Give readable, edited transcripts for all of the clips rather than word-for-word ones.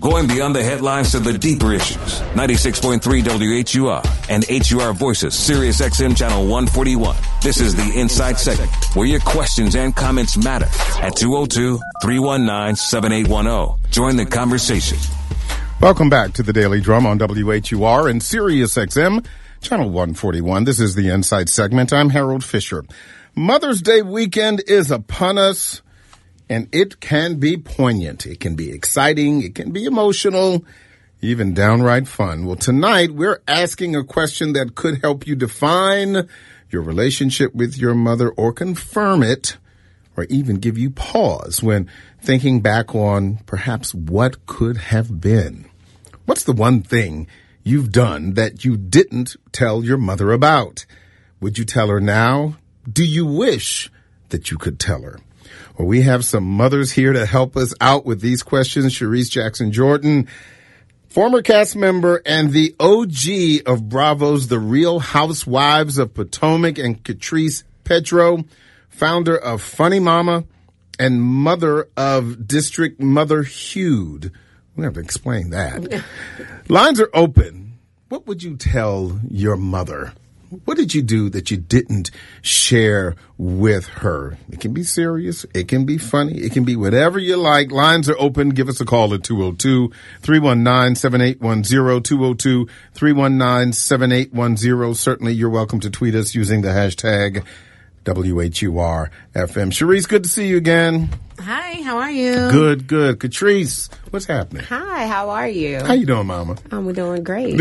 Going beyond the headlines to the deeper issues. 96.3 WHUR and HUR Voices, Sirius XM Channel 141. This is the Inside Segment, where your questions and comments matter. At 202-319-7810. Join the conversation. Welcome back to the Daily Drum on WHUR and Sirius XM Channel 141. This is the Inside Segment. I'm Harold Fisher. Mother's Day weekend is upon us. And it can be poignant. It can be exciting. It can be emotional, even downright fun. Well, tonight we're asking a question that could help you define your relationship with your mother or confirm it, or even give you pause when thinking back on perhaps what could have been. What's the one thing you've done that you didn't tell your mother about? Would you tell her now? Do you wish that you could tell her? Well, we have some mothers here to help us out with these questions. Sharice Jackson Jordan, former cast member and the OG of Bravo's The Real Housewives of Potomac, and Catrice Pedro, founder of Funny Mama and mother of District Mother Hued. We have to explain that. Lines are open. What would you tell your mother? What did you do that you didn't share with her? It can be serious. It can be funny. It can be whatever you like. Lines are open. Give us a call at 202-319-7810, 202-319-7810. Certainly, you're welcome to tweet us using the hashtag WHUR FM. Sharice, good to see you again. Hi, how are you? Good, good. Catrice, what's happening? Hi, how are you? How you doing, Mama? I'm doing great.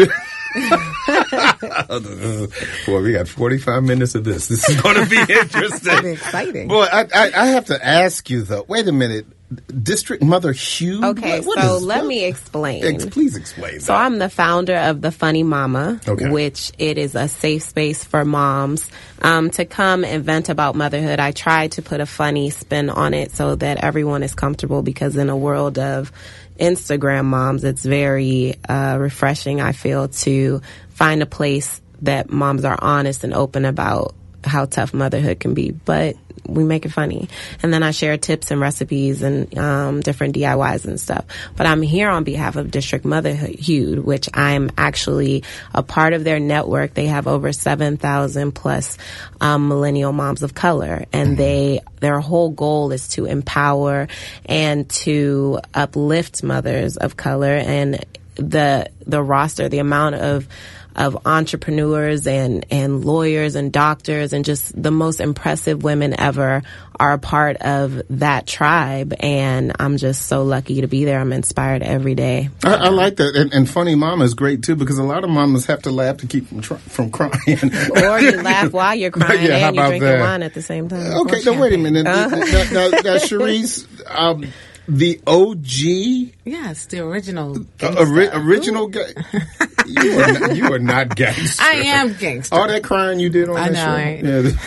Boy, we got 45 minutes of this. This is going to be interesting. It's exciting. Boy, I have to ask you, though. Wait a minute. District Mother Hugh? Okay, let me explain. Please explain that. So I'm the founder of the Funny Mama, okay, which it is a safe space for moms to come and vent about motherhood. I try to put a funny spin on it so that everyone is comfortable, because in a world of Instagram moms, it's very refreshing, I feel, to find a place that moms are honest and open about how tough motherhood can be, but we make it funny. And then I share tips and recipes and different DIYs and stuff. But I'm here on behalf of District Motherhood, which I'm actually a part of their network. They have over 7,000 plus millennial moms of color, and their whole goal is to empower and to uplift mothers of color. And the roster, the amount of entrepreneurs and lawyers and doctors and just the most impressive women ever are a part of that tribe. And I'm just so lucky to be there. I'm inspired every day. I like that. And Funny Mama is great, too, because a lot of mamas have to laugh to keep from crying. Or you laugh while you're crying, yeah, and you're drinking wine at the same time. Okay, now wait a minute. Now, Sharice, the OG? Yes, the original original guy. You are not gangster. I am gangster. All that crying you did on that show. Right?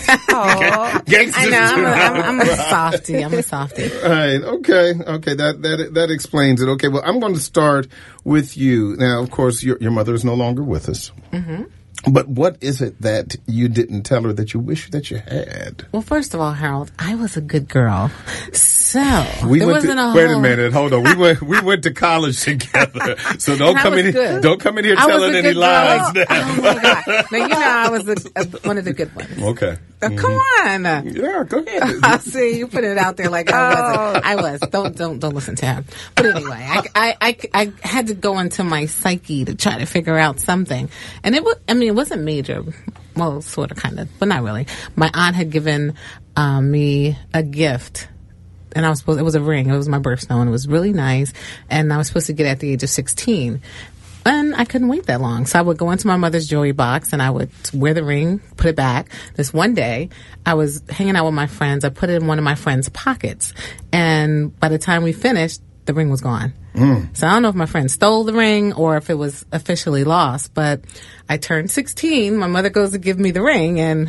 Yeah. Gangster. I know. I'm a softie. I'm a softie. All right. Okay. That explains it. Okay. Well, I'm going to start with you. Now, of course, your mother is no longer with us. Mm-hmm. But what is it that you didn't tell her that you wish that you had? Well, first of all, Harold, I was a good girl. So wait a minute, hold on. We went to college together. So don't come in here telling any lies now. Oh my God. Now, I was one of the good ones. Okay. Come on. Yeah, go ahead. See, you put it out there like I wasn't. I was. Don't listen to him. But anyway, I had to go into my psyche to try to figure out something. And it wasn't major. Well, sort of, kind of, but not really. My aunt had given me a gift. And it was a ring. It was my birthstone. And it was really nice. And I was supposed to get it at the age of 16. And I couldn't wait that long. So I would go into my mother's jewelry box and I would wear the ring, put it back. This one day, I was hanging out with my friends. I put it in one of my friends' pockets. And by the time we finished, the ring was gone. So I don't know if my friend stole the ring or if it was officially lost. But I turned 16. My mother goes to give me the ring. And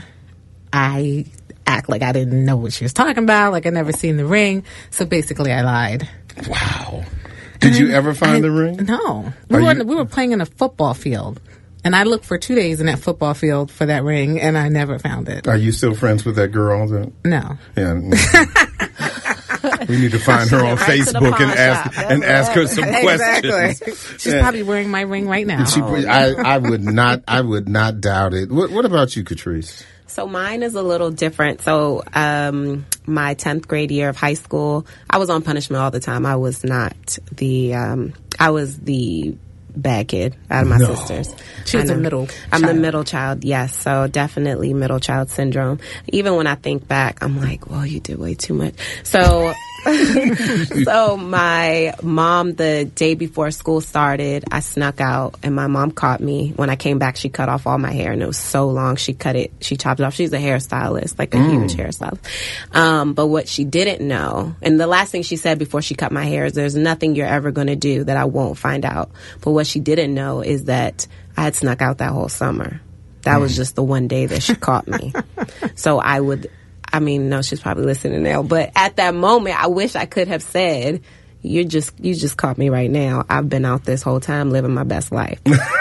I act like I didn't know what she was talking about. Like I never seen the ring. So basically, I lied. Wow. Did you ever find the ring? No. We were playing in a football field. And I looked for 2 days in that football field for that ring, and I never found it. Are you still friends with that girl? No. Yeah. We need to find her on Right to the Facebook pawn and ask her some questions. Exactly. She's probably wearing my ring right now. I would not doubt it. What about you, Catrice? So mine is a little different. So my 10th grade year of high school, I was on punishment all the time. I was not I was the bad kid out of my sisters. She was the middle I'm child. the middle child, yes. So definitely middle child syndrome. Even when I think back, I'm like, well, you did way too much. So so my mom, the day before school started, I snuck out and my mom caught me. When I came back, she cut off all my hair and it was so long. She chopped it off. She's a hairstylist, like a huge hairstylist. But what she didn't know, and the last thing she said before she cut my hair is, there's nothing you're ever going to do that I won't find out. But what she didn't know is that I had snuck out that whole summer. That was just the one day that she caught me. So no, she's probably listening now. But at that moment, I wish I could have said, you just caught me right now. I've been out this whole time living my best life.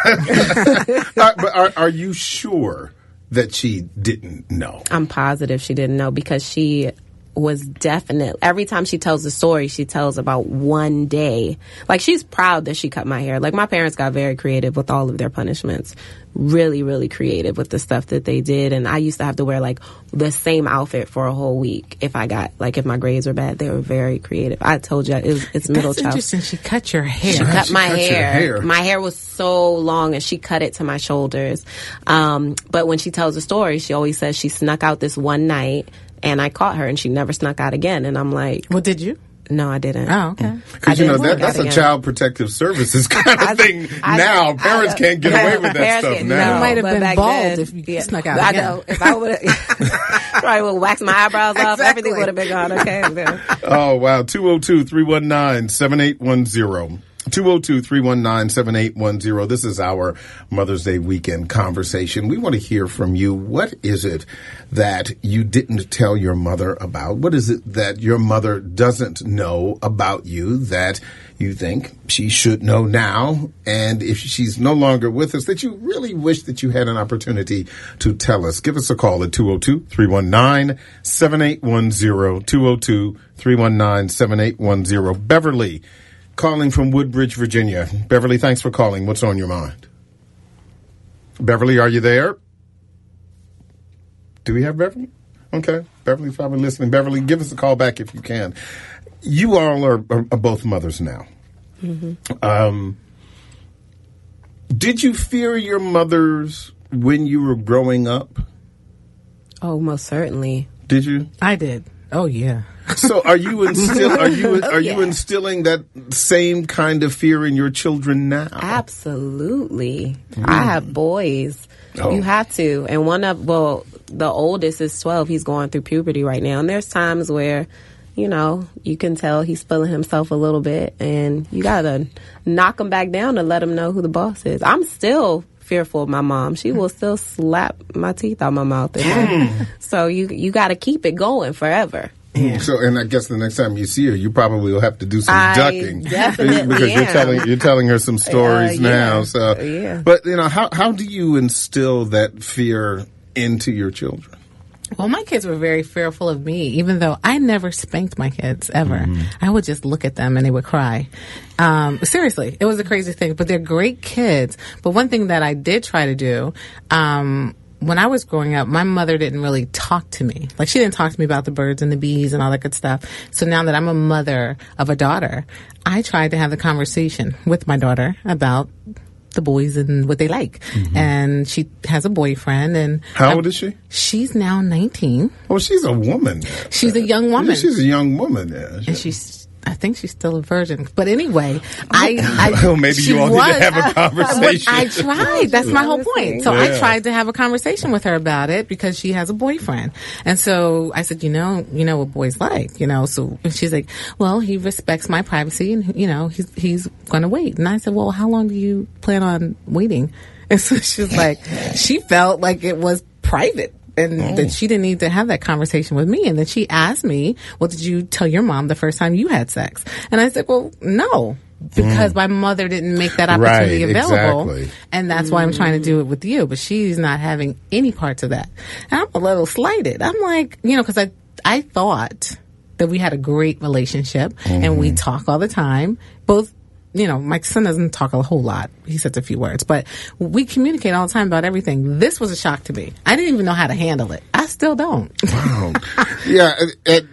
But are you sure that she didn't know? I'm positive she didn't know, because she was definite. Every time she tells the story, she tells about one day. Like, she's proud that she cut my hair. Like, my parents got very creative with all of their punishments. Really, really creative with the stuff that they did. And I used to have to wear, like, the same outfit for a whole week if my grades were bad. They were very creative. I told you, it's middle child. That's interesting. She cut your hair. She cut my cut your hair. hair. My hair was so long, and she cut it to my shoulders. But when she tells the story, she always says she snuck out this one night, and I caught her, and she never snuck out again. And I'm like, Well, did you? no, I didn't. Oh, okay. Because that's a child protective services kind of thing. Now parents can't get away with that stuff now. You might have But been back bald then, if you snuck out I again. know. If I would have probably would wax my eyebrows off, everything would have been gone. Okay. Oh, wow. 202-319-7810. 202-319-7810. This is our Mother's Day weekend conversation. We want to hear from you. What is it that you didn't tell your mother about? What is it that your mother doesn't know about you that you think she should know now? And if she's no longer with us, that you really wish that you had an opportunity to tell us. Give us a call at 202-319-7810. 202-319-7810. Beverly, calling from Woodbridge, Virginia. Beverly, thanks for calling. What's on your mind? Beverly, are you there? Do we have Beverly? Okay. Beverly's probably listening. Beverly, give us a call back if you can. You all are both mothers now. Mm-hmm. Did you fear your mothers when you were growing up? Oh, most certainly. Did you? I did. Oh, yeah. So are you instilling that same kind of fear in your children now? Absolutely. I have boys. Oh. You have to. And the oldest is 12. He's going through puberty right now. And there's times where, you can tell he's feeling himself a little bit, and you got to knock him back down to let him know who the boss is. I'm still fearful of my mom. She will still slap my teeth out my mouth. So you got to keep it going forever. Yeah. So, and I guess the next time you see her, you probably will have to do some ducking, definitely because you're telling her some stories now. So, yeah. But how do you instill that fear into your children? Well, my kids were very fearful of me, even though I never spanked my kids, ever. Mm-hmm. I would just look at them and they would cry. Seriously, it was a crazy thing, but they're great kids. But one thing that I did try to do, when I was growing up, my mother didn't really talk to me. Like, she didn't talk to me about the birds and the bees and all that good stuff. So now that I'm a mother of a daughter, I tried to have the conversation with my daughter about the boys and what they like. Mm-hmm. And she has a boyfriend. And how old is she? She's now 19. Oh, she's a woman. She's a young woman. Yeah, she's a young woman. Yeah. And I think she's still a virgin. But anyway, maybe you all need to have a conversation. I tried. That's my whole point. So I tried to have a conversation with her about it because she has a boyfriend. And so I said, you know what boys like, So she's like, well, he respects my privacy and, he's going to wait. And I said, well, how long do you plan on waiting? And so she's like, she felt like it was private. And that she didn't need to have that conversation with me. And then she asked me, well, did you tell your mom the first time you had sex? And I said, well, no, because my mother didn't make that opportunity available. Exactly. And that's why I'm trying to do it with you. But she's not having any parts of that. And I'm a little slighted. I'm like, because I thought that we had a great relationship, and we talk all the time. Both, you know, my son doesn't talk a whole lot. He says a few words, but we communicate all the time about everything. This was a shock to me. I didn't even know how to handle it. I still don't. Wow. Yeah, at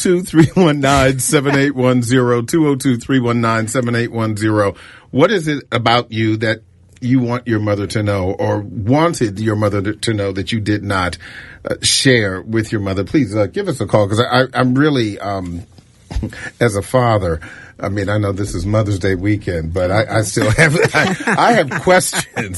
202-319-7810, 202-319-7810, what is it about you that you want your mother to know, or wanted your mother to know, that you did not share with your mother? Please give us a call, because I'm really, as a father, I mean, I know this is Mother's Day weekend, but I still have, I have questions.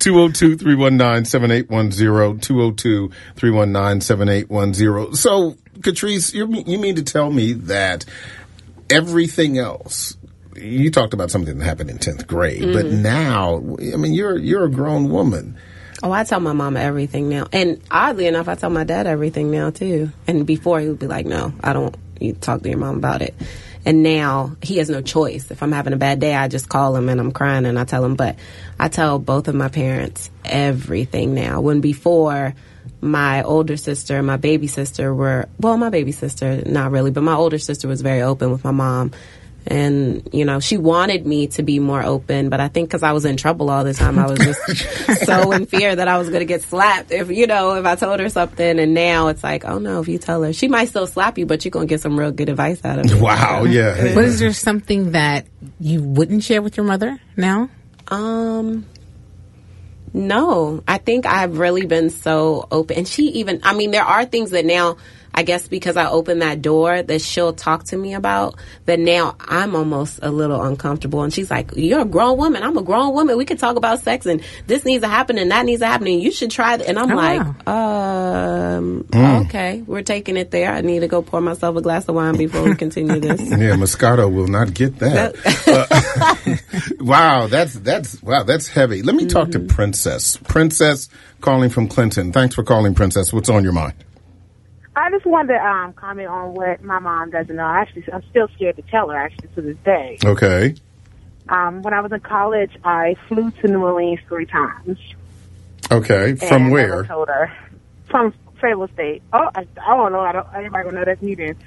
202-319-7810, 202-319-7810. So, Catrice, you mean to tell me that everything else, you talked about something that happened in 10th grade, but now, I mean, you're a grown woman. Oh, I tell my mama everything now. And oddly enough, I tell my dad everything now, too. And before, he would be like, no, I don't, you talk to your mom about it. And now he has no choice. If I'm having a bad day, I just call him and I'm crying and I tell him. But I tell both of my parents everything now. When before, my older sister and my baby sister were, well, my baby sister, not really, but my older sister was very open with my mom. And, you know, she wanted me to be more open, but I think because I was in trouble all the time, I was just so in fear that I was going to get slapped if I told her something. And now it's like, oh no, if you tell her, she might still slap you, but you're going to get some real good advice out of it. Wow, yeah. But is there something that you wouldn't share with your mother now? No, I think I've really been so open. And she even, I mean, there are things that now, I guess because I opened that door, that she'll talk to me about, that now I'm almost a little uncomfortable. And she's like, you're a grown woman. I'm a grown woman. We can talk about sex and this needs to happen and that needs to happen and you should try that. And I'm okay, we're taking it there. I need to go pour myself a glass of wine before we continue this. Yeah, Moscato will not get that. Wow, that's heavy. Let me talk to Princess. Princess calling from Clinton. Thanks for calling, Princess. What's on your mind? I just wanted to comment on what my mom doesn't know. Actually, I'm still scared to tell her, actually, to this day. Okay. When I was in college, I flew to New Orleans 3 times. Okay. From where? I told her. From Fayetteville State. Oh, I don't know. Everybody gonna know that's me then.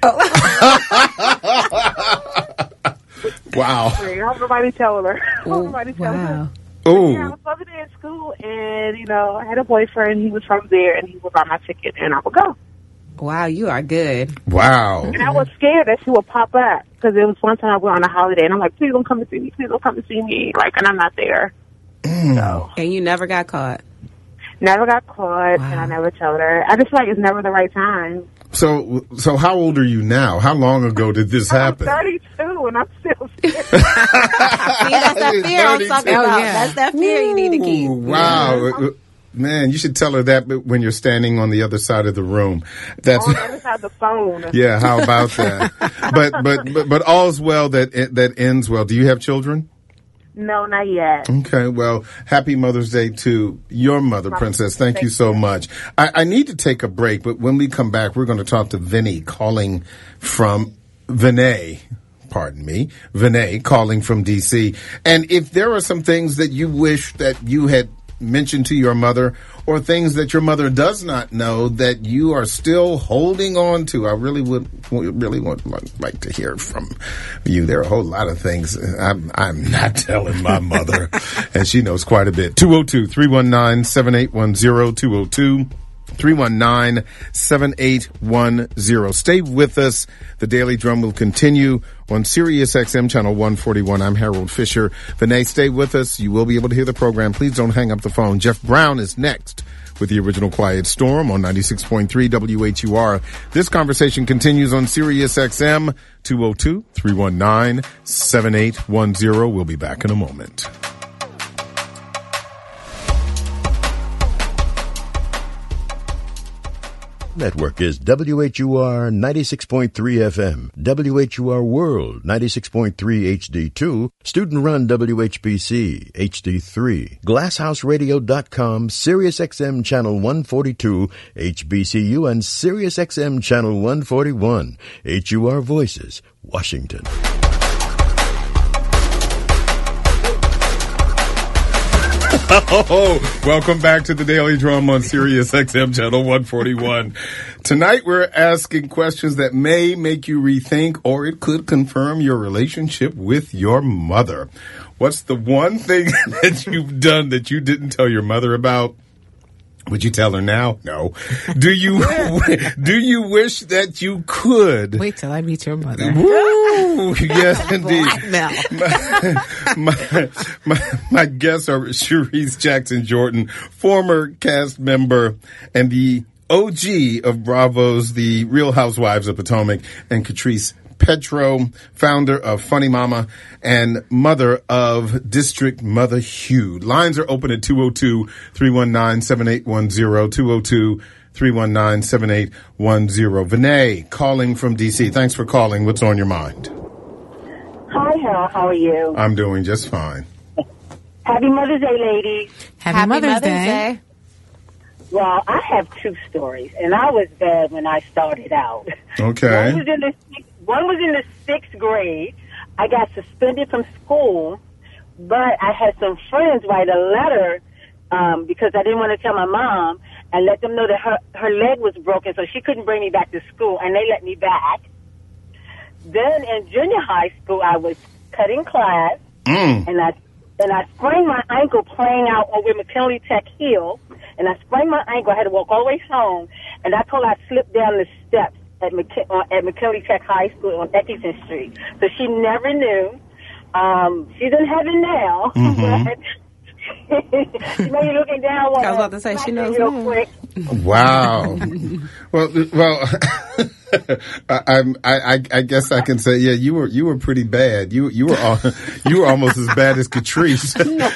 Wow. I hope nobody tell her. Her. Oh. Yeah, I was over there in school, and, I had a boyfriend. He was from there, and he would buy my ticket, and I would go. Wow, you are good. Wow. And I was scared that she would pop up, because it was one time I went on a holiday, and I'm like, please don't come to see me. Please don't come to see me. And I'm not there. So. And you never got caught? Never got caught, and I never told her. I just feel like it's never the right time. So how old are you now? How long ago did this happen? I'm 32, and I'm still scared. See, that's that fear I'm talking about. Yeah. That's that fear you need to keep. Wow. Yeah. Man, you should tell her that when you're standing on the other side of the room. That's on the other side of the phone. Yeah, how about that? but all's well that ends well. Do you have children? No, not yet. Okay, well, happy Mother's Day to your mother, Princess. Thank you so much. I need to take a break, but when we come back, we're going to talk to Vinay calling from Vinay calling from D.C. And if there are some things that you wish that you had mentioned to your mother, or things that your mother does not know that you are still holding on to, I really would like to hear from you. There are a whole lot of things I'm not telling my mother, and she knows quite a bit. 202-319-7810, 202-319-7810. Stay with us. The Daily Drum will continue on Sirius XM Channel 141. I'm Harold Fisher. Vinay, stay with us. You will be able to hear the program. Please don't hang up the phone. Jeff Brown is next with the original Quiet Storm on 96.3 WHUR. This conversation continues on Sirius XM 202-319-7810. We'll be back in a moment. Network is WHUR 96.3 FM, WHUR World 96.3 HD2, student-run WHBC HD3, GlassHouseRadio.com, SiriusXM Channel 142, HBCU, and SiriusXM Channel 141, HUR Voices, Washington. Oh, welcome back to the Daily Drum on Sirius XM Channel 141. Tonight we're asking questions that may make you rethink, or it could confirm your relationship with your mother. What's the one thing that you've done that you didn't tell your mother about? Would you tell her now? No. Do you wish that you could? Wait till I meet your mother. Woo! Yes, indeed. Blackmail. My guests are Cherise Jackson Jordan, former cast member and the OG of Bravo's The Real Housewives of Potomac, and Catrice Petro, founder of Funny Mama and mother of District Mother Hugh. Lines are open at 202-319-7810, 202-319-7810. Vinay calling from D.C. Thanks for calling. What's on your mind? Hi, Harold. How are you? I'm doing just fine. Happy Mother's Day, ladies. Happy Mother's Day. Well, I have two stories, and I was bad when I started out. Okay. One was in the 6th grade. I got suspended from school, but I had some friends write a letter because I didn't want to tell my mom and let them know that her leg was broken, so she couldn't bring me back to school, and they let me back. Then in junior high school, I was cutting class, and I sprained my ankle playing out over McKinley Tech Hill, and I sprained my ankle. I had to walk all the way home, and I thought I slipped down the steps at McKinley Tech High School on Eckington Street. So she never knew. She's in heaven now. But she may be looking down. I was about to say, she knows real now. quick. Wow. well, I guess I can say, yeah, you were pretty bad. You were almost as bad as Catrice.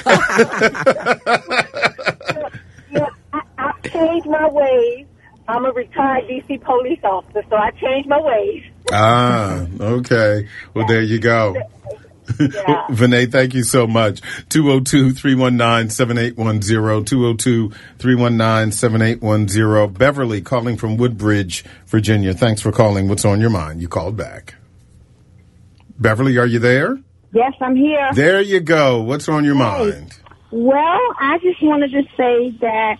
I changed my ways. I'm a retired D.C. police officer, so I changed my ways. Ah, okay. Well, there you go. Yeah. Vinay, thank you so much. 202-319-7810, 202-319-7810. Beverly calling from Woodbridge, Virginia. Thanks for calling. What's on your mind? You called back. Beverly, are you there? Yes, I'm here. There you go. What's on your mind? Well, I just wanted to say that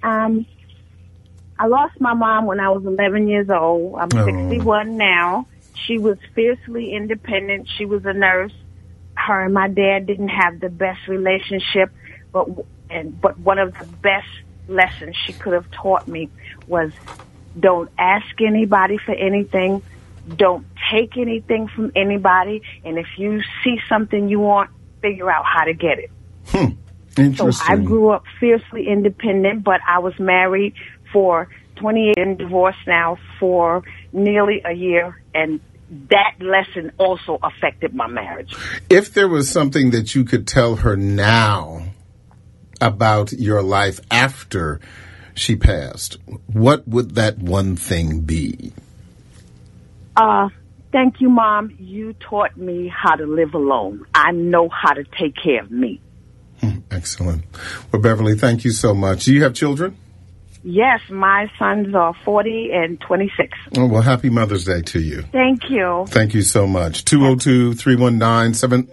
I lost my mom when I was 11 years old. I'm 61 now. She was fiercely independent. She was a nurse. Her and my dad didn't have the best relationship, but one of the best lessons she could have taught me was don't ask anybody for anything. Don't take anything from anybody. And if you see something you want, figure out how to get it. Interesting. So I grew up fiercely independent, but I was married for 28 and divorced now for nearly a year, and that lesson also affected my marriage. If there was something that you could tell her now about your life after she passed, what would that one thing be? Thank you, Mom. You taught me how to live alone. I know how to take care of me. Excellent. Well, Beverly, thank you so much. Do you have children? Yes, my sons are 40 and 26. Oh, well, happy Mother's Day to you. Thank you. Thank you so much. 202-319-7810,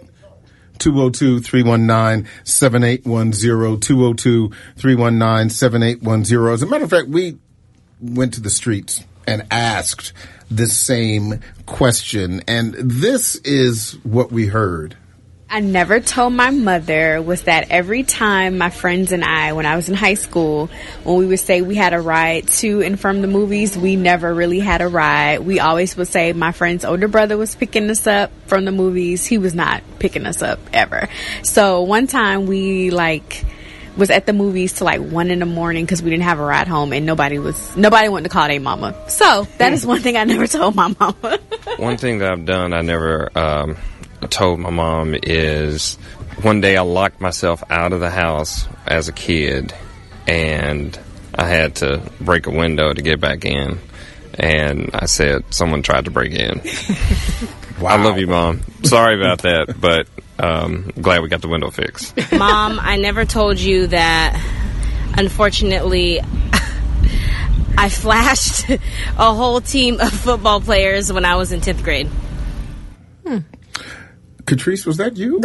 202-319-7810. As a matter of fact, we went to the streets and asked the same question, and this is what we heard. I never told my mother was that every time my friends and I, when I was in high school, when we would say we had a ride to and from the movies, we never really had a ride. We always would say my friend's older brother was picking us up from the movies. He was not picking us up ever. So one time we was at the movies till 1 a.m. because we didn't have a ride home, and nobody wanted to call their mama. So that is one thing I never told my mama. One thing that I've done, I never told my mom, is one day I locked myself out of the house as a kid, and I had to break a window to get back in, and I said someone tried to break in. Wow. I love you, Mom. Sorry about that, but glad we got the window fixed. Mom, I never told you that, unfortunately, I flashed a whole team of football players when I was in 10th grade. Catrice, was that you? No.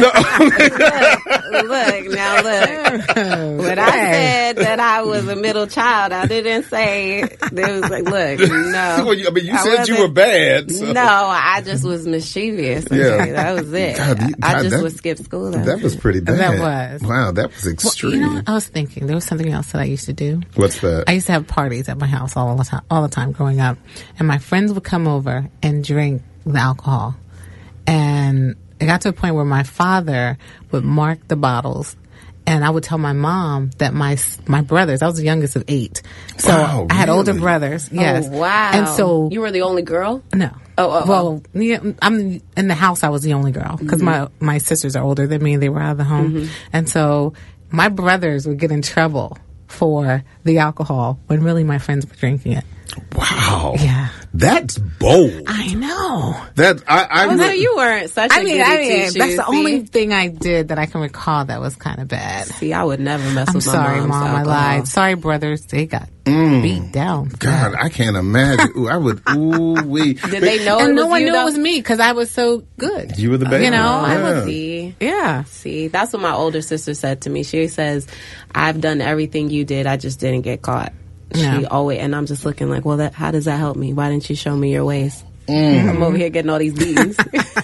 Look. When I said that I was a middle child, I didn't say, it was like, look, no. Well, you said you were bad. So. No, I just was mischievous. Okay? That was it. I just would skip school. That was pretty bad. That was. Wow, that was extreme. Well, you know what I was thinking? There was something else that I used to do. What's that? I used to have parties at my house all the time growing up. And my friends would come over and drink the alcohol. And it got to a point where my father would mark the bottles, and I would tell my mom that my brothers, I was the youngest of 8. So wow, I had really? older brothers. Yes. Oh, wow. And so you were the only girl? No. Well, yeah, I'm in the house. I was the only girl because my sisters are older than me. They were out of the home. And so my brothers would get in trouble for the alcohol when really my friends were drinking it. Wow. Yeah. That's bold. I know. No, you weren't such a goody that's the only thing I did that I can recall that was kind of bad. See, I would never mess with my mom's sorry, Mom. alcohol. I lied. Sorry, brothers. They got beat down. God, I can't imagine. Ooh, I would. Ooh, we. Did they know? And it no was one you, knew though? it was me because I was so good. You were the baby. You know, I would see. Yeah. See, that's what my older sister said to me. She says, "I've done everything you did. I just didn't get caught." She always, and I'm just looking like, well, how does that help me? Why didn't you show me your ways? I'm over here getting all these beatings.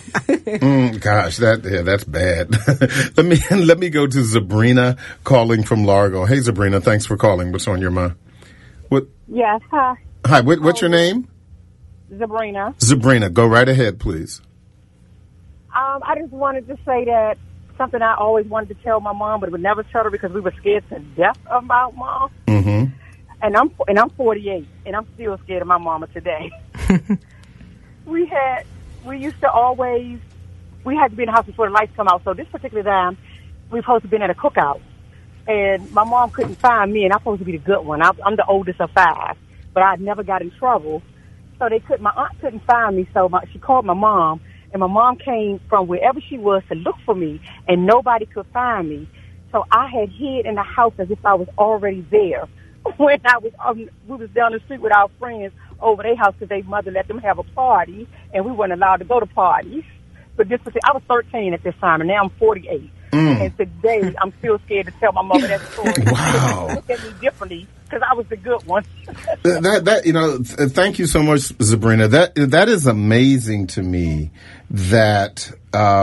Gosh, that's bad. let me go to Zabrina calling from Largo. Hey, Zabrina, thanks for calling. What's on your mind? What? Yes, hi. Hi. What's your name? Zabrina. Zabrina, go right ahead, please. I just wanted to say that something I always wanted to tell my mom, but would never tell her because we were scared to death about Mom. Mm-hmm. And I'm 48, and I'm still scared of my mama today. We had to be in the house before the lights come out. So this particular time, we were supposed to be at a cookout, and my mom couldn't find me, and I'm supposed to be the good one. I'm the oldest of 5, but I never got in trouble. So my aunt couldn't find me, so she called my mom, and my mom came from wherever she was to look for me, and nobody could find me. So I had hid in the house as if I was already there. When we was down the street with our friends over their house because their mother let them have a party, and we weren't allowed to go to parties. But I was 13 at this time, and now I'm 48. And today, I'm still scared to tell my mother that story. Wow. She looked at me differently because I was the good one. Thank you so much, Zabrina. That is amazing to me that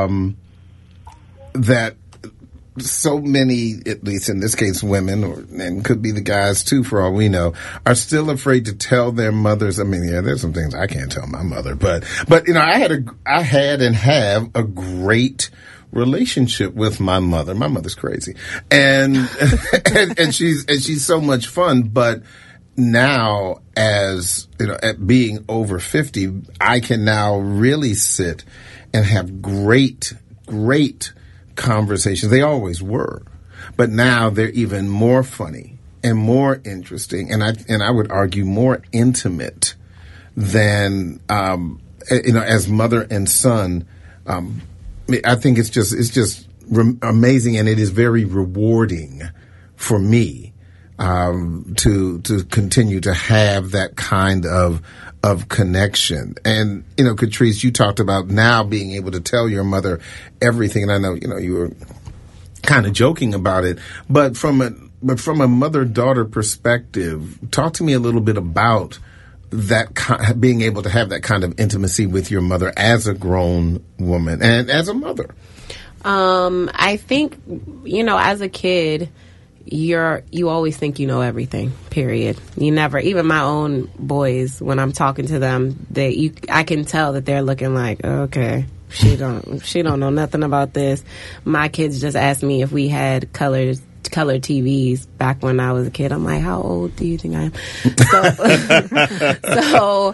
so many, at least in this case, women, and could be the guys too, for all we know, are still afraid to tell their mothers. I mean, yeah, there's some things I can't tell my mother, but I had and have a great relationship with my mother. My mother's crazy, and and she's so much fun. But now, as at being over 50, I can now really sit and have great conversations. They always were, but now they're even more funny and more interesting, and I would argue more intimate than as mother and son. I think it's just amazing, and it is very rewarding for me to continue to have that kind of connection. And, Catrice, you talked about now being able to tell your mother everything. And I know, you were kind of joking about it, but from a mother-daughter perspective, talk to me a little bit about that, being able to have that kind of intimacy with your mother as a grown woman and as a mother. I think, as a kid, you always think you know everything, period. You never, even my own boys, when I'm talking to them, I can tell that they're looking like, okay, she don't know nothing about this. My kids just asked me if we had color TVs back when I was a kid. I'm like, how old do you think I am? So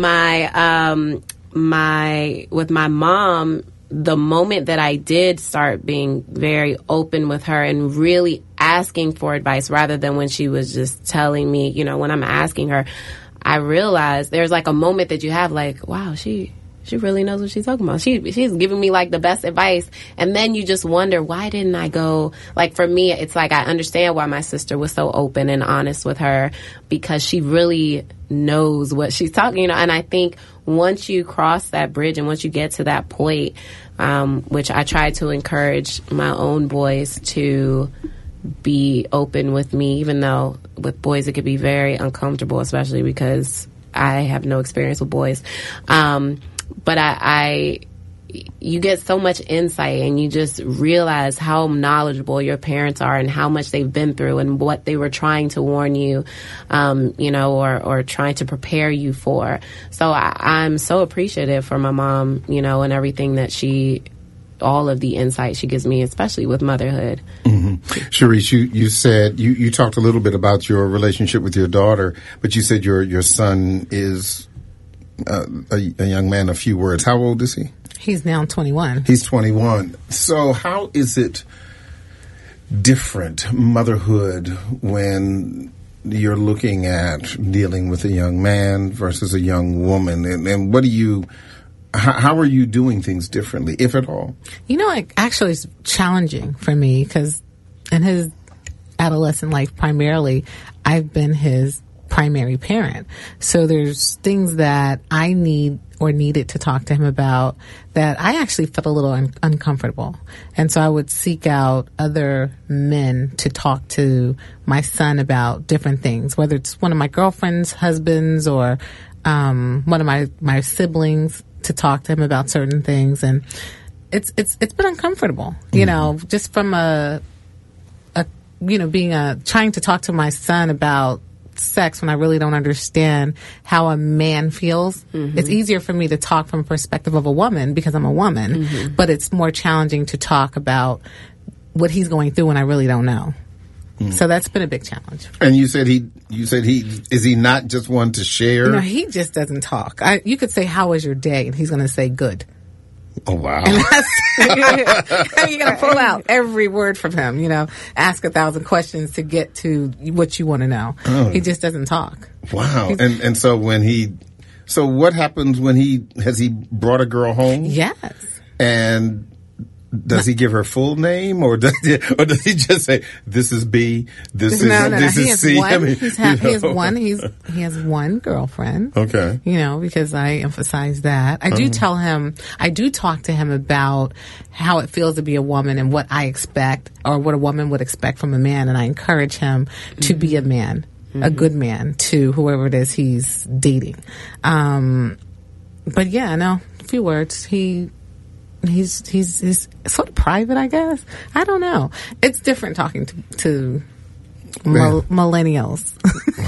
with my mom, the moment that I did start being very open with her and really asking for advice rather than when she was just telling me, when I'm asking her, I realized there's like a moment that you have like, wow, she she really knows what she's talking about. She's giving me like the best advice. And then you just wonder, why didn't I go? Like for me, it's like I understand why my sister was so open and honest with her, because she really knows what she's talking, you know. And I think once you cross that bridge and once you get to that point, which I try to encourage my own boys to be open with me, even though with boys it could be very uncomfortable, especially because I have no experience with boys. But you get so much insight, and you just realize how knowledgeable your parents are and how much they've been through and what they were trying to warn you, you know, or trying to prepare you for. So I'm so appreciative for my mom, you know, and everything that all of the insight she gives me, especially with motherhood. Mm-hmm. Sharice, you said, you talked a little bit about your relationship with your daughter, but you said your son is a young man. A few words. How old is he? He's now 21. He's 21. So how is it different, motherhood, when you're looking at dealing with a young man versus a young woman? And what how are you doing things differently, if at all? You know, it actually is challenging for me, because in his adolescent life, primarily, I've been his primary parent. So there's things that I needed to talk to him about that I actually felt a little uncomfortable. And so I would seek out other men to talk to my son about different things, whether it's one of my girlfriend's husbands or one of my siblings, to talk to him about certain things. And it's been uncomfortable, you know, just from trying to talk to my son about sex when I really don't understand how a man feels. Mm-hmm. It's easier for me to talk from a perspective of a woman because I'm a woman, but it's more challenging to talk about what he's going through when I really don't know. So that's been a big challenge. And you said is he not just one to share? No, he just doesn't talk. You could say, "How was your day?" and he's going to say, "Good." Oh, wow. And you're going to pull out every word from him, you know, ask 1,000 questions to get to what you want to know. Oh. He just doesn't talk. Wow. And so so what happens when has he brought a girl home? Yes. And does he give her full name, or does he just say, "This is B, this is C"? He has one girlfriend. Okay. You know, because I emphasize that. I do talk to him about how it feels to be a woman and what I expect, or what a woman would expect from a man, and I encourage him to be a man, a good man to whoever it is he's dating. But yeah, no, a few words. He's sort of private, I guess. I don't know. It's different talking to millennials.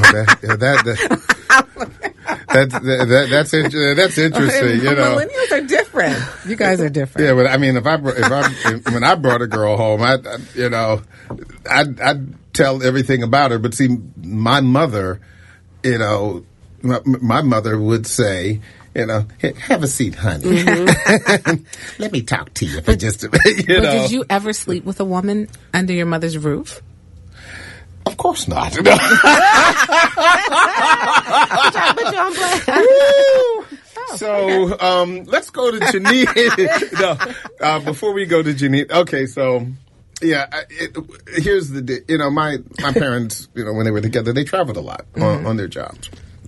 That's interesting. You know, millennials are different. You guys are different. Yeah, but I mean, when I brought a girl home, I'd tell everything about her. But see, my mother, you know, my mother would say, you know, "Have a seat, honey. Mm-hmm. Let me talk to you for just a minute." But did you ever sleep with a woman under your mother's roof? Of course not. So let's go to Janine. Before we go to Janine, okay. So yeah, here's the you know, my parents, you know, when they were together, they traveled a lot on their jobs,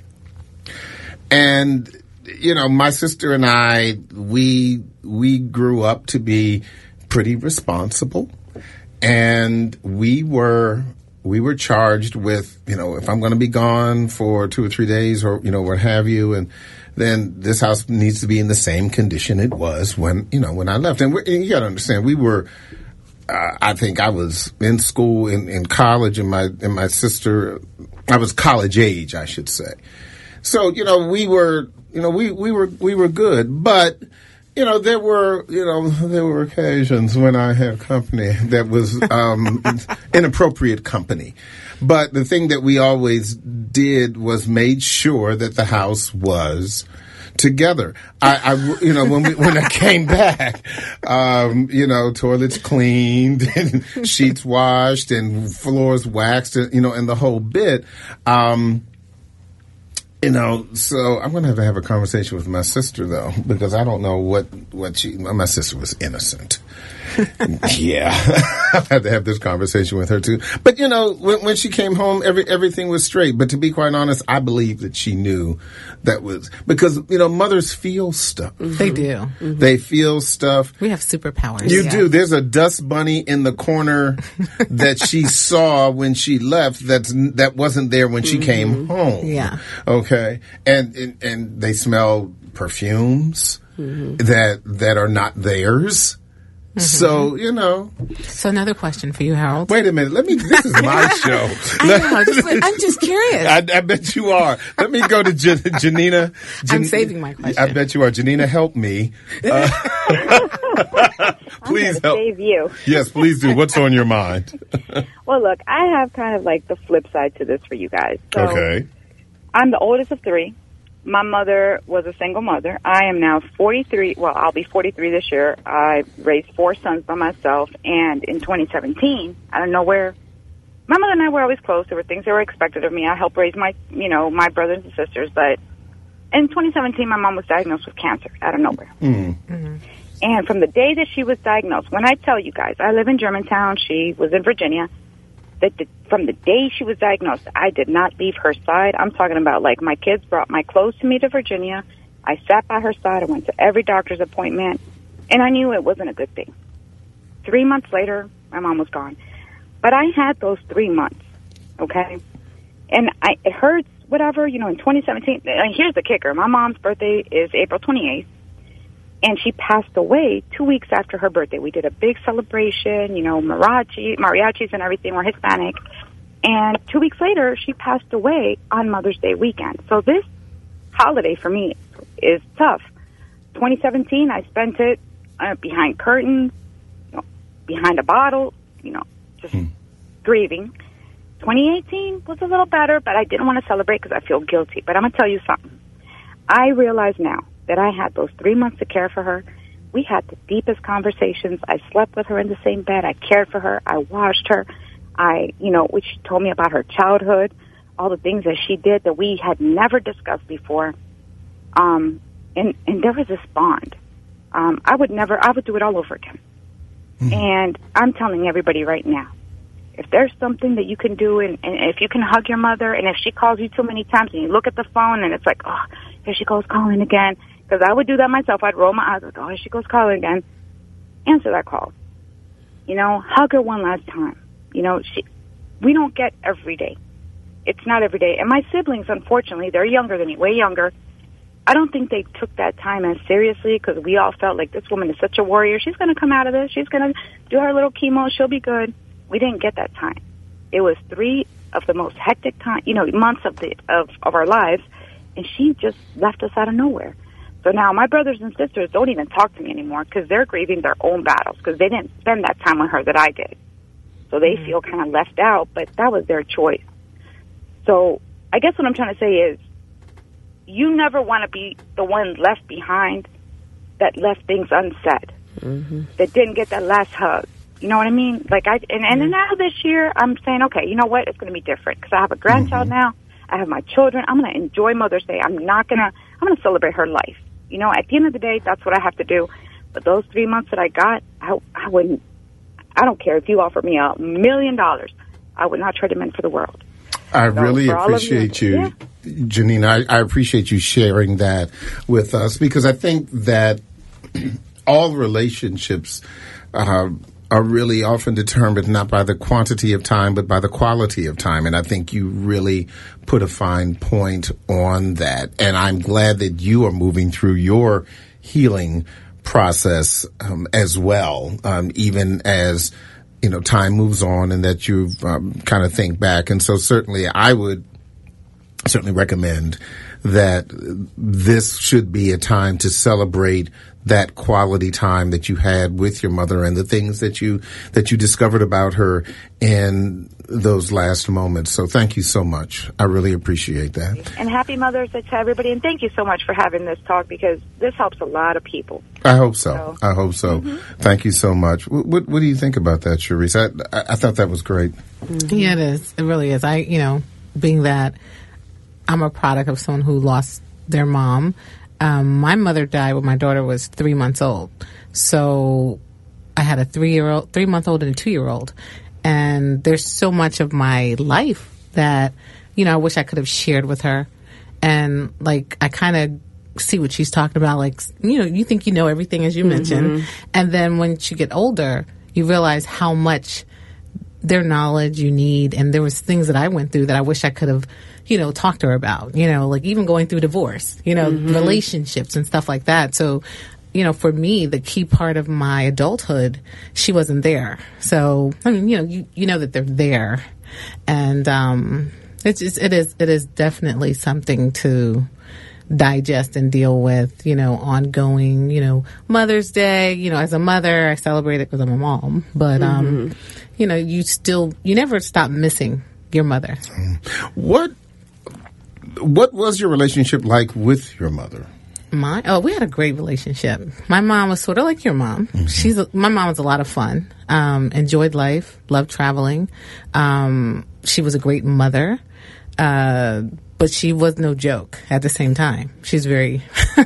and you know, my sister and I, we grew up to be pretty responsible, and we were charged with, you know, if I'm going to be gone for 2 or 3 days, or, you know, what have you, and then this house needs to be in the same condition it was when I left. And you got to understand, we were, I think I was in school, in college, and my sister, I was college age, I should say. So, you know, we were good, but, you know, there were occasions when I had company that was, inappropriate company. But the thing that we always did was made sure that the house was together. When I came back, toilets cleaned and sheets washed and floors waxed, and the whole bit. So I'm going to have a conversation with my sister, though, because I don't know what my sister was innocent. Yeah. I had to have this conversation with her, too. But, when she came home, everything was straight. But to be quite honest, I believe that she knew that was because, mothers feel stuff. They do. Mm-hmm. They feel stuff. We have superpowers. You do. There's a dust bunny in the corner that she saw when she left that wasn't there when she came home. Yeah. Okay. And they smell perfumes that are not theirs. So, So another question for you, Harold. Wait a minute. This is my show. I'm just curious. I bet you are. Let me go to Janina. I'm saving my question. I bet you are. Janina, help me. Please help. Save you. Yes, please do. What's on your mind? Well, look, I have kind of like the flip side to this for you guys. So, okay. I'm the oldest of three. My mother was a single mother. I am now 43. Well, I'll be 43 this year. I raised 4 sons by myself. And in 2017, I don't know where, my mother and I were always close. There were things that were expected of me. I helped raise my brothers and sisters. But in 2017, my mom was diagnosed with cancer out of nowhere. Mm-hmm. And from the day that she was diagnosed, when I tell you guys, I live in Germantown. She was in Virginia. From the day she was diagnosed, I did not leave her side. I'm talking about, like, my kids brought my clothes to me to Virginia. I sat by her side. I went to every doctor's appointment, and I knew it wasn't a good thing. 3 months later, my mom was gone. But I had those 3 months, okay? And it hurts, whatever, in 2017. And here's the kicker. My mom's birthday is April 28th. And she passed away 2 weeks after her birthday. We did a big celebration, mariachis and everything. We're Hispanic. And 2 weeks later, she passed away on Mother's Day weekend. So this holiday for me is tough. 2017, I spent it behind curtains, behind a bottle, just grieving. 2018 was a little better, but I didn't want to celebrate because I feel guilty. But I'm going to tell you something. I realize now that I had those 3 months to care for her. We had the deepest conversations. I slept with her in the same bed. I cared for her. I washed her. Which she told me about her childhood, all the things that she did that we had never discussed before. And there was this bond. I would do it all over again. Mm-hmm. And I'm telling everybody right now, if there's something that you can do, and if you can hug your mother, and if she calls you too many times and you look at the phone and it's like, oh, here she goes calling again. Because I would do that myself. I'd roll my eyes like, oh, here she goes calling again. Answer that call. Hug her one last time. We don't get every day. It's not every day. And my siblings, unfortunately, they're younger than me, way younger. I don't think they took that time as seriously because we all felt like this woman is such a warrior. She's going to come out of this. She's going to do her little chemo. She'll be good. We didn't get that time. It was 3 of the most hectic months of our lives, and she just left us out of nowhere. So now my brothers and sisters don't even talk to me anymore because they're grieving their own battles because they didn't spend that time with her that I did. So they feel kind of left out, but that was their choice. So I guess what I'm trying to say is you never want to be the one left behind that left things unsaid, that didn't get that last hug. You know what I mean? And now this year I'm saying, okay, you know what? It's going to be different because I have a grandchild now. I have my children. I'm going to enjoy Mother's Day. I'm going to celebrate her life. At the end of the day, that's what I have to do. But those 3 months that I got, I don't care if you offered me $1 million. I would not trade them in for the world. I really appreciate you, Janina. I appreciate you sharing that with us because I think that all relationships are really often determined not by the quantity of time, but by the quality of time. And I think you really put a fine point on that. And I'm glad that you are moving through your healing process as well, even as time moves on and that you kind of think back. And so certainly I would recommend that this should be a time to celebrate that quality time that you had with your mother and the things that you discovered about her in those last moments. So thank you so much. I really appreciate that. And happy Mother's Day to everybody. And thank you so much for having this talk because this helps a lot of people. I hope so. Thank you so much. What do you think about that, Sharice? I thought that was great. Yeah, it is. It really is. Being that I'm a product of someone who lost their mom. My mother died when my daughter was 3 months old. So I had a 3-month-old and a 2-year-old. And there's so much of my life that, I wish I could have shared with her. And like, I kind of see what she's talking about. Like, you think you know everything, as you mentioned. And then when you get older, you realize how much their knowledge you need. And there was things that I went through that I wish I could have, talked to her about, like even going through divorce, relationships and stuff like that. So, for me, the key part of my adulthood, she wasn't there. So, I mean, you know that they're there. And, it is definitely something to digest and deal with, ongoing, Mother's Day, as a mother, I celebrate it because I'm a mom, but, you never stop missing your mother. What was your relationship like with your mother? We had a great relationship. My mom was sort of like your mom. My mom was a lot of fun. Enjoyed life, loved traveling. She was a great mother. But she was no joke at the same time. She's very...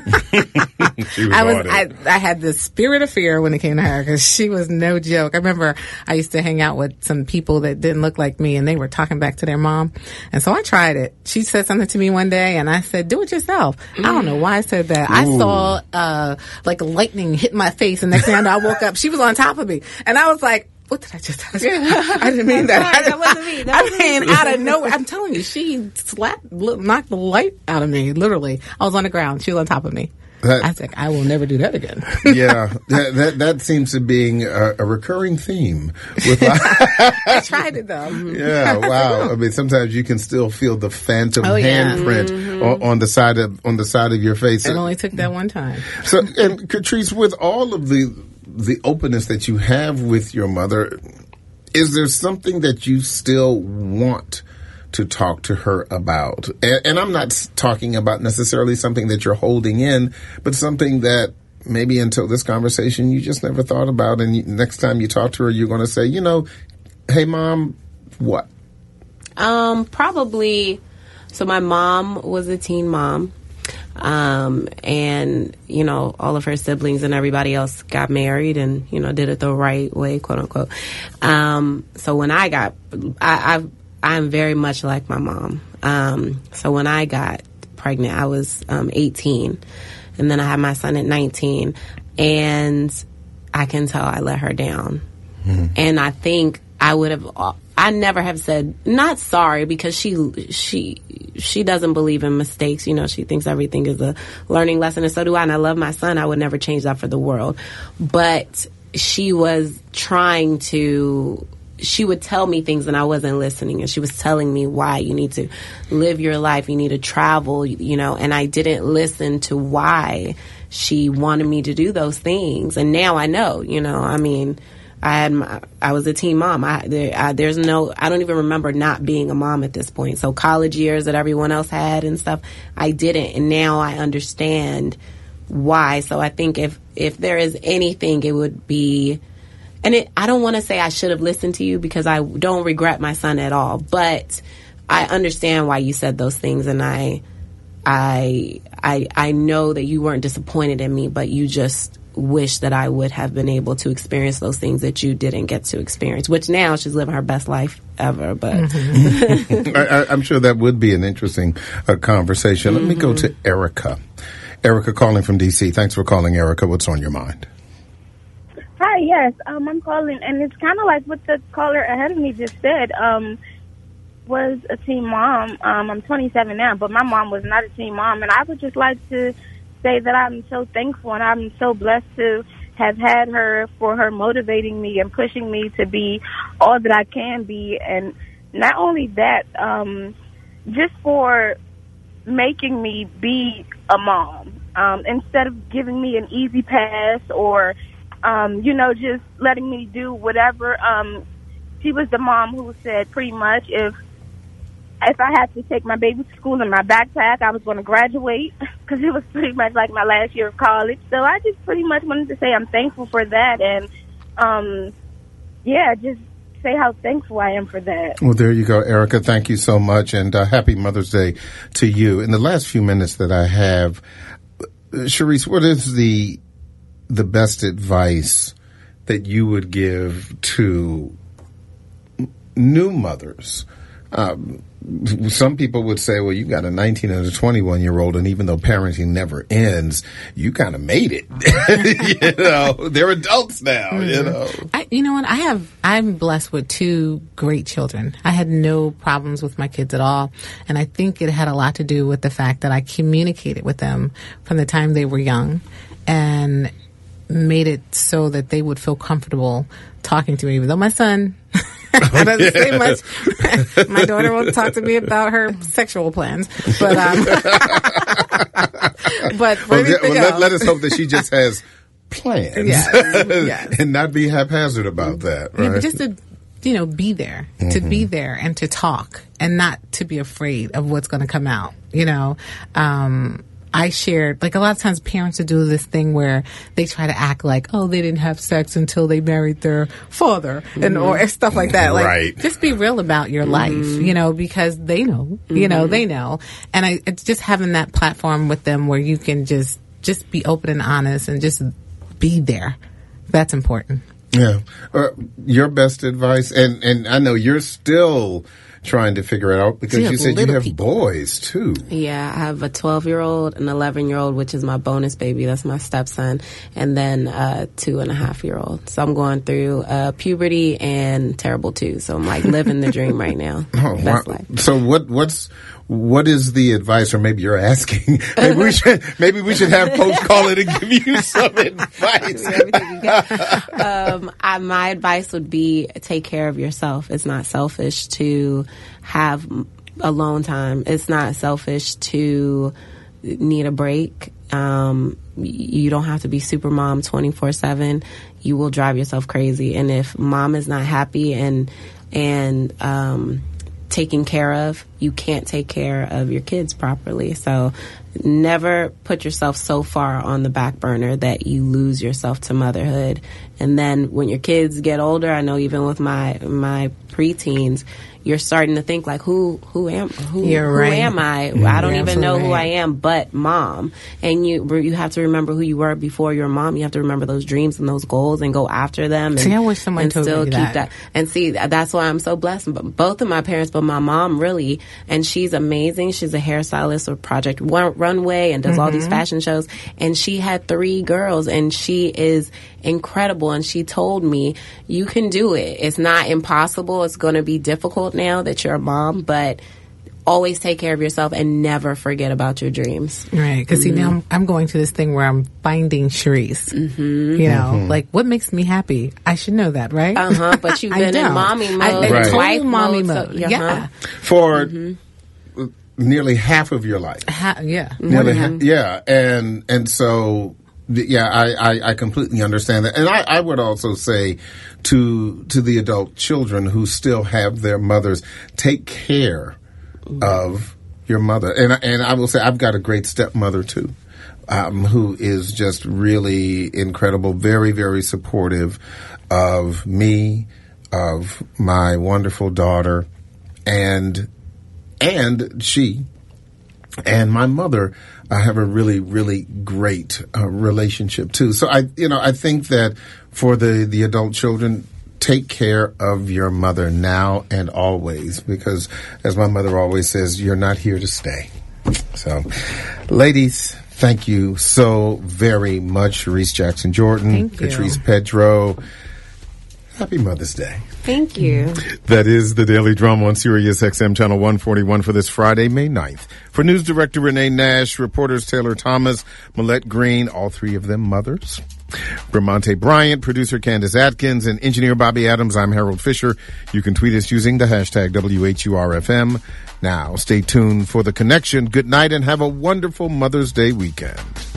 I had the spirit of fear when it came to her because she was no joke. I remember I used to hang out with some people that didn't look like me and they were talking back to their mom. And so I tried it. She said something to me one day and I said, do it yourself. I don't know why I said that. Ooh. I saw like lightning hit my face and next thing I know I woke up. She was on top of me. And I was like, what did I just tell you? I didn't mean that. Sorry, that wasn't me. I mean, out of nowhere. I'm telling you, she knocked the light out of me, literally. I was on the ground. She was on top of me. I was like, I will never do that again. Yeah, that seems to be a recurring theme. I tried it, though. Yeah, wow. I mean, sometimes you can still feel the phantom handprint on the side of your face. It only took that one time. So, and Catrice, with all of the openness that you have with your mother, is there something that you still want to talk to her about? And I'm not talking about necessarily something that you're holding in, but something that maybe until this conversation you just never thought about, and next time you talk to her, you're going to say, hey, Mom, what? Probably. So my mom was a teen mom. And, all of her siblings and everybody else got married and, did it the right way, quote unquote. So when I'm very much like my mom. So when I got pregnant, I was 18 and then I had my son at 19 and I can tell I let her down. Mm-hmm. And I think I never have said not sorry because she doesn't believe in mistakes. She thinks everything is a learning lesson, and so do I. And I love my son. I would never change that for the world. But she was trying to. She would tell me things and I wasn't listening, and she was telling me why you need to live your life, you need to travel, and I didn't listen to why she wanted me to do those things. And now I know, I was a teen mom. I don't even remember not being a mom at this point. So college years that everyone else had and stuff, I didn't. And now I understand why. So I think if there is anything, it would be, I don't want to say I should have listened to you because I don't regret my son at all, but I understand why you said those things. And I know that you weren't disappointed in me, but you just wish that I would have been able to experience those things that you didn't get to experience, which now she's living her best life ever. But I'm sure that would be an interesting conversation. Let me go to Erica. Erica calling from D.C. Thanks for calling, Erica. What's on your mind? Hi, yes. I'm calling, and it's kind of like what the caller ahead of me just said. Was a teen mom. I'm 27 now, but my mom was not a teen mom, and I would just like to say that I'm so thankful and I'm so blessed to have had her, for her motivating me and pushing me to be all that I can be. And not only that, just for making me be a mom, instead of giving me an easy pass or, just letting me do whatever. She was the mom who said pretty much if I had to take my baby to school in my backpack, I was going to graduate because it was pretty much like my last year of college. So I just pretty much wanted to say I'm thankful for that. And, just say how thankful I am for that. Well, there you go, Erica. Thank you so much, and happy Mother's Day to you. In the last few minutes that I have, Sharice, what is the best advice that you would give to new mothers? Some people would say, well, you got a 19 and a 21-year-old, and even though parenting never ends, you kind of made it. They're adults now, You know what? I'm blessed with 2 great children. I had no problems with my kids at all. And I think it had a lot to do with the fact that I communicated with them from the time they were young and made it so that they would feel comfortable talking to me. Even though my son doesn't say much. My daughter won't talk to me about her sexual plans. But let us hope that she just has plans. Yes. And not be haphazard about that, right? Yeah, but just to, be there. Mm-hmm. To be there and to talk and not to be afraid of what's going to come out, I shared, like a lot of times parents will do this thing where they try to act like, oh, they didn't have sex until they married their father or stuff like that. Like, right. Just be real about your life, because they know, they know. And it's just having that platform with them where you can just be open and honest and just be there. That's important. Yeah. Your best advice, and I know you're still trying to figure it out because you said you have boys too. Yeah, I have a 12-year-old, an 11-year-old, which is my bonus baby. That's my stepson, and then a 2.5-year-old. So I'm going through puberty and terrible too. So I'm like living the dream right now. Best life. So what is the advice, or maybe you're asking? Maybe we should have Coach call it and give you some advice. My advice would be take care of yourself. It's not selfish to have alone time. It's not selfish to need a break. You don't have to be super mom 24/7. You will drive yourself crazy. And if mom is not happy and taken care of, you can't take care of your kids properly. So never put yourself so far on the back burner that you lose yourself to motherhood. And then when your kids get older, I know even with my preteens, you're starting to think like, who am I? I don't even know who I am but mom. And you have to remember who you were before your mom. You have to remember those dreams and those goals and go after them. I wish someone told me that. And see, that's why I'm so blessed. Both of my parents, but my mom really, and she's amazing. She's a hairstylist with Project Runway and does all these fashion shows. And she had 3 girls, and she is incredible. And she told me, you can do it. It's not impossible. It's going to be difficult now that you're a mom, but always take care of yourself and never forget about your dreams. Right. Because see, now I'm going to this thing where I'm finding Sharice. Like, what makes me happy? I should know that, right? But you've been in mommy mode. Total mommy mode. Yeah. For nearly half of your life. And so, I completely understand that. And I would also say to the adult children who still have their mothers, take care of your mother. And I will say I've got a great stepmother too, who is just really incredible, very, very supportive of me, of my wonderful daughter, and she and my mother have a really, really great relationship too. So I think that for the adult children, take care of your mother now and always, because as my mother always says, you're not here to stay. So, ladies, thank you so very much. Sharice Jackson Jordan, Patrice Pedro. Happy Mother's Day. Thank you. That is the Daily Drum on Sirius XM Channel 141 for this Friday, May 9th. For News Director Renee Nash, reporters Taylor Thomas, Millette Green, all 3 of them mothers, Bramante Bryant, producer Candace Atkins, and engineer Bobby Adams, I'm Harold Fisher. You can tweet us using the hashtag WHURFM. Now, stay tuned for The Connection. Good night and have a wonderful Mother's Day weekend.